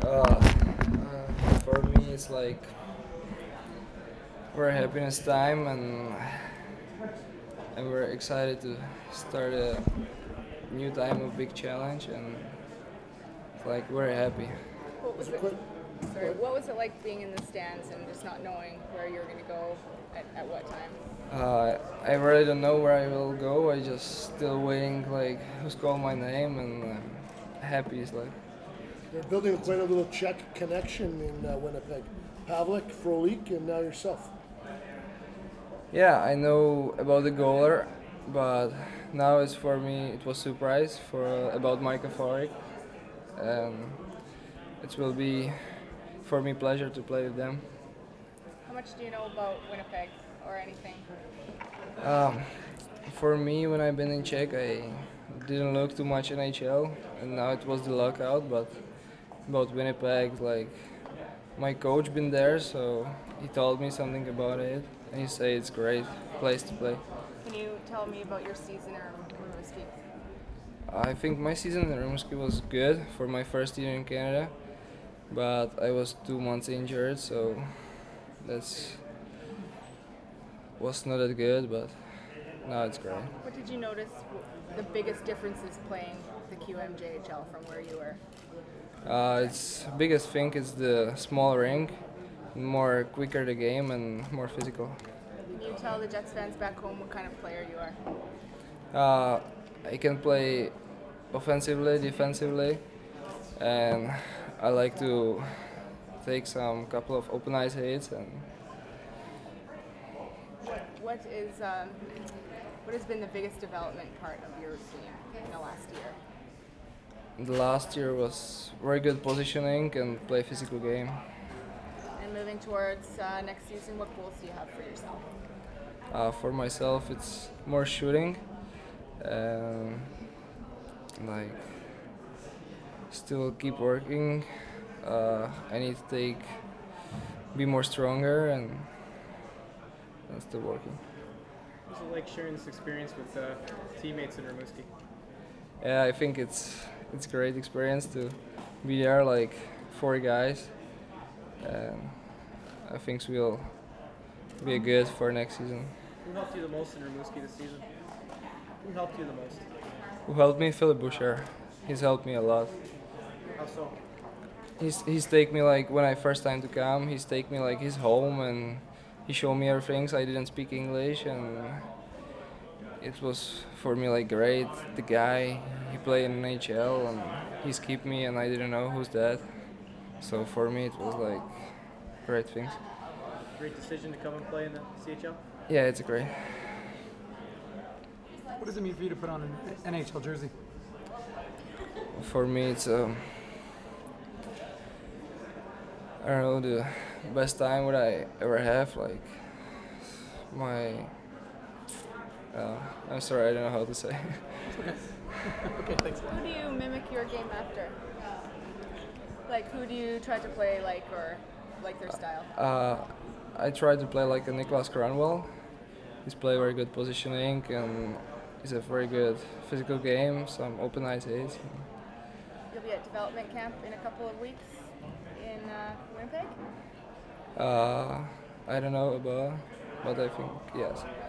For me, it's like we're happiness time, and we're excited to start a new time of big challenge, and it's like we're happy. What was There's a it? quick. Sorry, what was it like being in the stands and just not knowing where you were going to go at what time? I really don't know where I will go. I just still waiting, like who's called my name, and happy is like. You're building quite a little Czech connection in Winnipeg. Pavlik, Frolik, and now yourself. Yeah, I know about the goaler, but now it's for me. It was surprise for about Micah Forik, and it will be for me pleasure to play with them. How much do you know about Winnipeg or anything? Um, for me, when I've been in Czech, I didn't look too much NHL, and now it was the lockout. But about Winnipeg, like my coach been there, so he told me something about it, and he said it's great place to play. Can you tell me about your season or Rimouski? I think my season in Rimouski was good for my first year in Canada, but I was 2 months injured, so that's was not that good. But now it's great. What did you notice the biggest differences playing the QMJHL from where you were? It's biggest thing is the small rink, more quicker the game and more physical. Can you tell the Jets fans back home what kind of player you are? I can play offensively, defensively, and I like to take some couple of open ice hits. And What has been the biggest development part of your game in the last year? the last year was very good positioning and play physical game. And moving towards next season, what goals do you have for yourself? For myself, it's more shooting, and like still keep working. I need to be more stronger, and I'm still working. What's it like sharing this experience with teammates in Rimouski? Yeah, I think it's a great experience to be there, like 4 guys, and I think we'll be good for next season. Who helped you the most in Rimouski this season? Who helped you the most? Who helped me? Philip Boucher. He's helped me a lot. How so? He's take me like when I first time to come. He's take me like his home, and he showed me everything. So I didn't speak English, and it was for me like great. The guy he played in NHL, and he's keep me, and I didn't know who's that. So for me it was like great things. Great decision to come and play in the CHL? Yeah, it's great. What does it mean for you to put on an NHL jersey? For me it's I don't know, the best time what I ever have. Like my I'm sorry, I don't know how to say. Okay, thanks. Who do you mimic your game after? Like, who do you try to play like or like their style? I try to play like a Niklas Cranwell. He's play very good positioning, and he's a very good physical game, some open ice hits. You'll be at development camp in a couple of weeks in Winnipeg? I don't know about, but I think yes.